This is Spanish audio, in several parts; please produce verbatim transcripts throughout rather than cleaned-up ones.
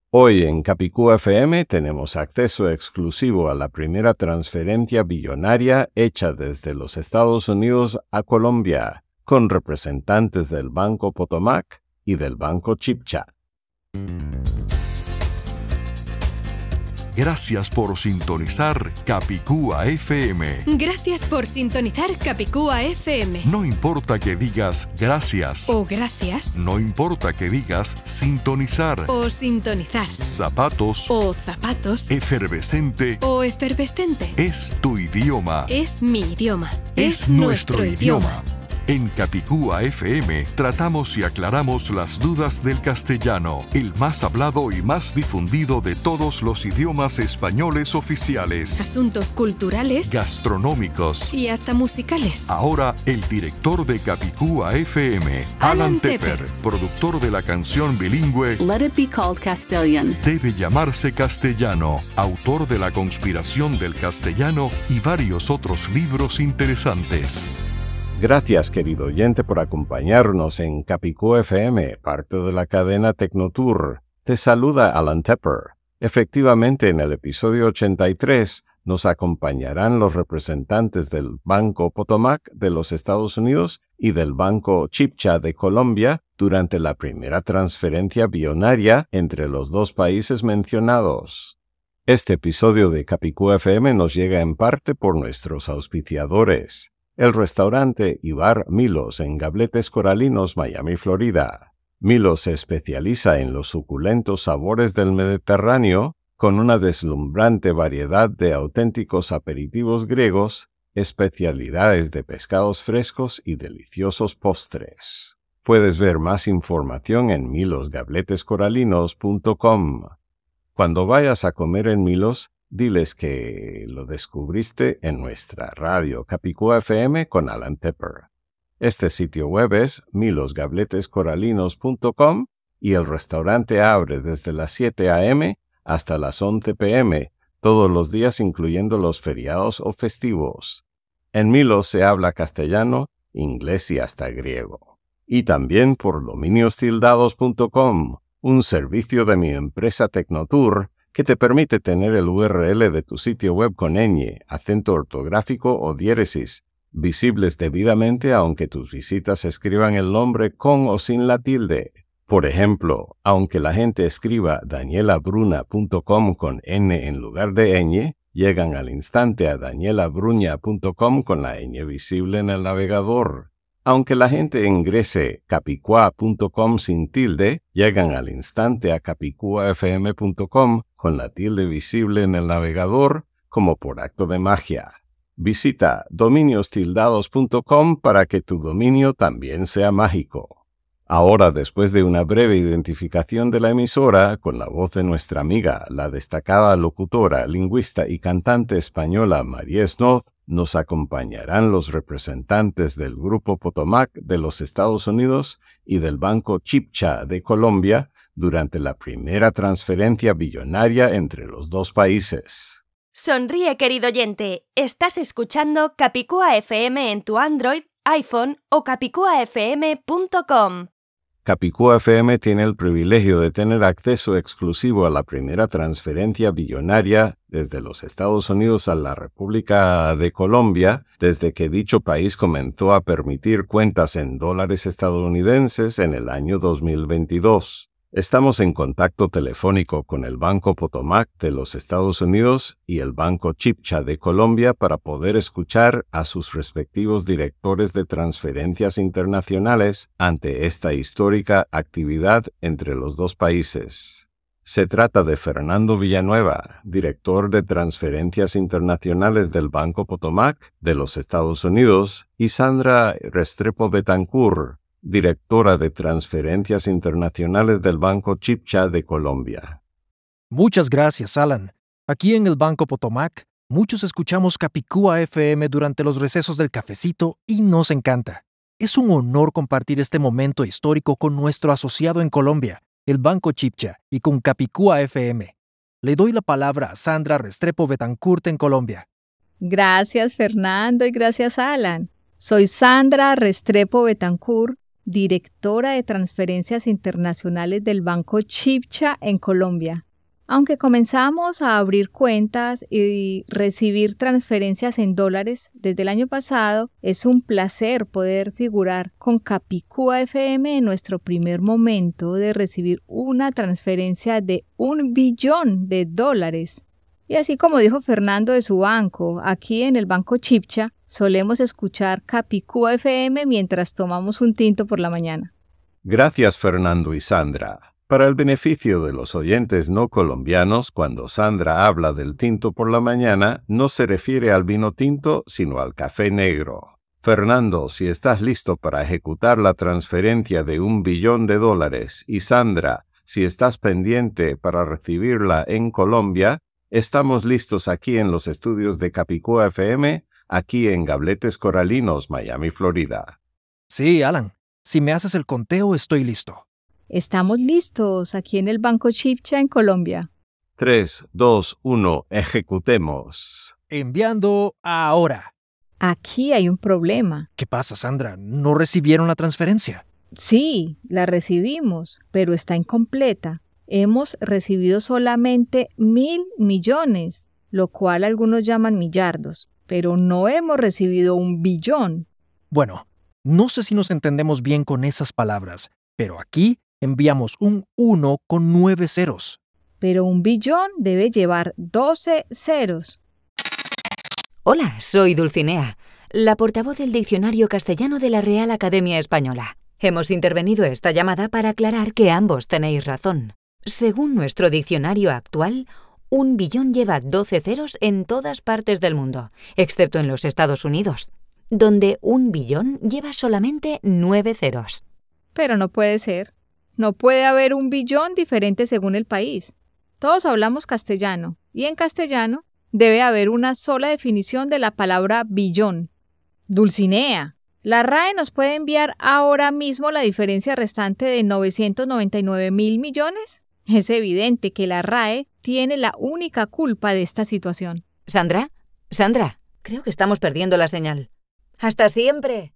Hoy en Capicúa F M tenemos acceso exclusivo a la primera transferencia billonaria hecha desde los Estados Unidos a Colombia, con representantes del Banco Potomac y del Banco Chipcha. Gracias por sintonizar Capicúa F M. Gracias por sintonizar Capicúa F M. No importa que digas gracias o gracias. No importa que digas sintonizar o sintonizar. Zapatos o zapatos. Efervescente o efervescente. Es tu idioma. Es mi idioma. Es, es nuestro, nuestro idioma. idioma. En Capicúa F M tratamos y aclaramos las dudas del castellano, el más hablado y más difundido de todos los idiomas españoles oficiales. Asuntos culturales, gastronómicos y hasta musicales. Ahora, el director de Capicúa F M, Alan, Alan Tepper, Tepper, productor de la canción bilingüe Let It Be Called Castellan. Debe llamarse castellano, autor de La conspiración del castellano y varios otros libros interesantes. Gracias, querido oyente, por acompañarnos en Capicúa F M, parte de la cadena Tecnotour. Te saluda Alan Tepper. Efectivamente, en el episodio ochenta y tres nos acompañarán los representantes del Banco Potomac de los Estados Unidos y del Banco Chipcha de Colombia durante la primera transferencia billonaria entre los dos países mencionados. Este episodio de Capicúa F M nos llega en parte por nuestros auspiciadores. El restaurante y bar Milos en Gabletes Coralinos, Miami, Florida. Milos se especializa en los suculentos sabores del Mediterráneo, con una deslumbrante variedad de auténticos aperitivos griegos, especialidades de pescados frescos y deliciosos postres. Puedes ver más información en milos gabletes coralinos punto com. Cuando vayas a comer en Milos, diles que lo descubriste en nuestra radio Capicúa F M con Alan Tepper. Este sitio web es milos gabletes coralinos punto com y el restaurante abre desde las siete a eme hasta las once pe eme, todos los días incluyendo los feriados o festivos. En Milos se habla castellano, inglés y hasta griego. Y también por dominios tildados punto com, un servicio de mi empresa Tecnotour, que te permite tener el U R L de tu sitio web con ñ, acento ortográfico o diéresis, visibles debidamente aunque tus visitas escriban el nombre con o sin la tilde. Por ejemplo, aunque la gente escriba daniela bruna punto com con N en lugar de ñ, llegan al instante a daniela bruña punto com con la ñ visible en el navegador. Aunque la gente ingrese capicua punto com sin tilde, llegan al instante a capicua f m punto com con la tilde visible en el navegador, como por acto de magia. Visita dominios tildados punto com para que tu dominio también sea mágico. Ahora, después de una breve identificación de la emisora, con la voz de nuestra amiga, la destacada locutora, lingüista y cantante española María Snoth, nos acompañarán los representantes del Grupo Potomac de los Estados Unidos y del Banco Chipcha de Colombia durante la primera transferencia billonaria entre los dos países. Sonríe, querido oyente. Estás escuchando Capicúa F M en tu Android, iPhone o capicua f m punto com. Capicúa F M tiene el privilegio de tener acceso exclusivo a la primera transferencia billonaria desde los Estados Unidos a la República de Colombia, desde que dicho país comenzó a permitir cuentas en dólares estadounidenses en el año dos mil veintidós. Estamos en contacto telefónico con el Banco Potomac de los Estados Unidos y el Banco Chipcha de Colombia para poder escuchar a sus respectivos directores de transferencias internacionales ante esta histórica actividad entre los dos países. Se trata de Fernando Villanueva, director de transferencias internacionales del Banco Potomac de los Estados Unidos, y Sandra Restrepo Betancourt, directora de transferencias internacionales del Banco Chipcha de Colombia. Muchas gracias, Alan. Aquí en el Banco Potomac, muchos escuchamos Capicúa F M durante los recesos del cafecito y nos encanta. Es un honor compartir este momento histórico con nuestro asociado en Colombia, el Banco Chipcha, y con Capicúa F M. Le doy la palabra a Sandra Restrepo Betancourt en Colombia. Gracias, Fernando, y gracias, Alan. Soy Sandra Restrepo Betancourt, directora de transferencias internacionales del Banco Chipcha en Colombia. Aunque comenzamos a abrir cuentas y recibir transferencias en dólares desde el año pasado, es un placer poder figurar con Capicúa F M en nuestro primer momento de recibir una transferencia de un billón de dólares. Y así como dijo Fernando de su banco, aquí en el Banco Chipcha solemos escuchar Capicúa F M mientras tomamos un tinto por la mañana. Gracias, Fernando y Sandra. Para el beneficio de los oyentes no colombianos, cuando Sandra habla del tinto por la mañana, no se refiere al vino tinto, sino al café negro. Fernando, si estás listo para ejecutar la transferencia de un billón de dólares, y Sandra, si estás pendiente para recibirla en Colombia, estamos listos aquí en los estudios de Capicúa F M, aquí en Gabletes Coralinos, Miami, Florida. Sí, Alan. Si me haces el conteo, estoy listo. Estamos listos aquí en el Banco Chipcha en Colombia. tres, dos, uno, ejecutemos. Enviando ahora. Aquí hay un problema. ¿Qué pasa, Sandra? ¿No recibieron la transferencia? Sí, la recibimos, pero está incompleta. Hemos recibido solamente mil millones, lo cual algunos llaman millardos, pero no hemos recibido un billón. Bueno, no sé si nos entendemos bien con esas palabras, pero aquí enviamos un uno con nueve ceros. Pero un billón debe llevar doce ceros. Hola, soy Dulcinea, la portavoz del Diccionario Castellano de la Real Academia Española. Hemos intervenido esta llamada para aclarar que ambos tenéis razón. Según nuestro diccionario actual, un billón lleva doce ceros en todas partes del mundo, excepto en los Estados Unidos, donde un billón lleva solamente nueve ceros. Pero no puede ser. No puede haber un billón diferente según el país. Todos hablamos castellano, y en castellano debe haber una sola definición de la palabra billón. Dulcinea, ¿la R A E nos puede enviar ahora mismo la diferencia restante de novecientos noventa y nueve mil millones? Es evidente que la R A E tiene la única culpa de esta situación. Sandra, Sandra, creo que estamos perdiendo la señal. ¡Hasta siempre!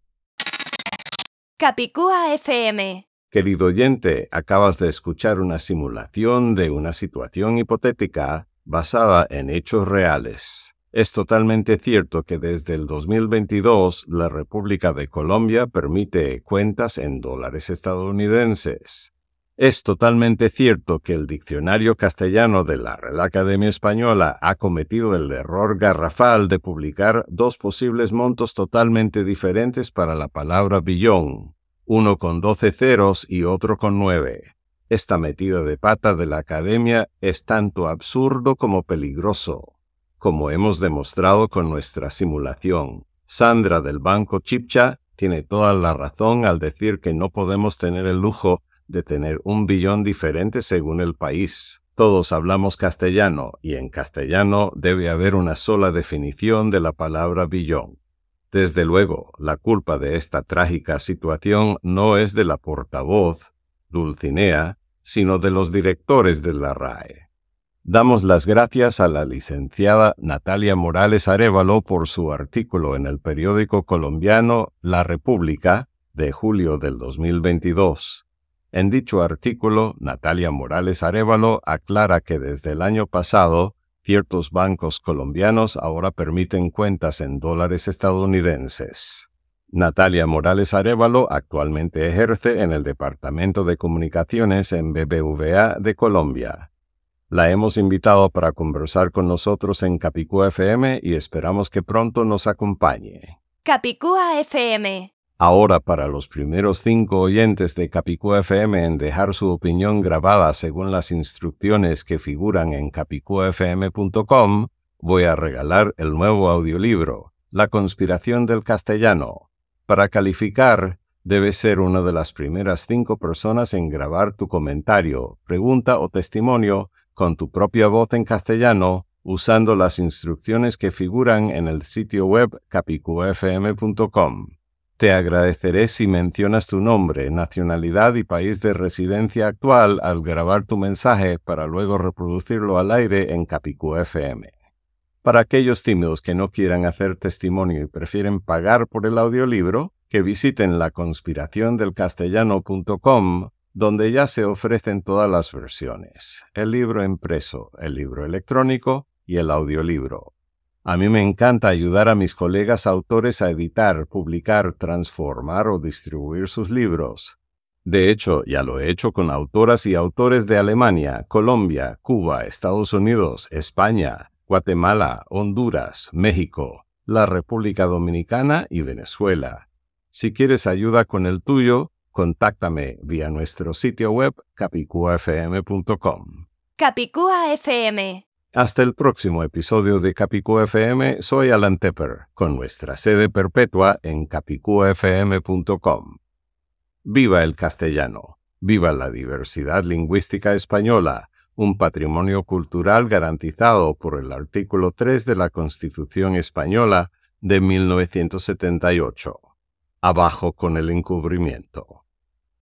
Capicúa F M. Querido oyente, acabas de escuchar una simulación de una situación hipotética basada en hechos reales. Es totalmente cierto que desde el dos mil veintidós la República de Colombia permite cuentas en dólares estadounidenses. Es totalmente cierto que el Diccionario Castellano de la Real Academia Española ha cometido el error garrafal de publicar dos posibles montos totalmente diferentes para la palabra billón, uno con doce ceros y otro con nueve. Esta metida de pata de la Academia es tanto absurdo como peligroso, como hemos demostrado con nuestra simulación. Sandra del Banco Chipcha tiene toda la razón al decir que no podemos tener el lujo de tener un billón diferente según el país. Todos hablamos castellano y en castellano debe haber una sola definición de la palabra billón. Desde luego, la culpa de esta trágica situación no es de la portavoz, Dulcinea, sino de los directores de la R A E. Damos las gracias a la licenciada Natalia Morales Arévalo por su artículo en el periódico colombiano La República de julio del dos mil veintidós. En dicho artículo, Natalia Morales Arévalo aclara que desde el año pasado, ciertos bancos colombianos ahora permiten cuentas en dólares estadounidenses. Natalia Morales Arévalo actualmente ejerce en el Departamento de Comunicaciones en B B V A de Colombia. La hemos invitado para conversar con nosotros en Capicúa F M y esperamos que pronto nos acompañe. Capicúa F M. Ahora, para los primeros cinco oyentes de Capicúa F M en dejar su opinión grabada según las instrucciones que figuran en capicúa f m punto com, voy a regalar el nuevo audiolibro, La conspiración del castellano. Para calificar, debes ser una de las primeras cinco personas en grabar tu comentario, pregunta o testimonio con tu propia voz en castellano, usando las instrucciones que figuran en el sitio web capicúa f m punto com. Te agradeceré si mencionas tu nombre, nacionalidad y país de residencia actual al grabar tu mensaje para luego reproducirlo al aire en Capicúa F M. Para aquellos tímidos que no quieran hacer testimonio y prefieren pagar por el audiolibro, que visiten la conspiración del castellano punto com, donde ya se ofrecen todas las versiones, el libro impreso, el libro electrónico y el audiolibro. A mí me encanta ayudar a mis colegas autores a editar, publicar, transformar o distribuir sus libros. De hecho, ya lo he hecho con autoras y autores de Alemania, Colombia, Cuba, Estados Unidos, España, Guatemala, Honduras, México, la República Dominicana y Venezuela. Si quieres ayuda con el tuyo, contáctame vía nuestro sitio web capicua f m punto com. Capicúa F M. Hasta el próximo episodio de Capicúa F M, soy Alan Tepper, con nuestra sede perpetua en capicua f m punto com. ¡Viva el castellano! ¡Viva la diversidad lingüística española! Un patrimonio cultural garantizado por el artículo tres de la Constitución Española de mil novecientos setenta y ocho. Abajo con el encubrimiento.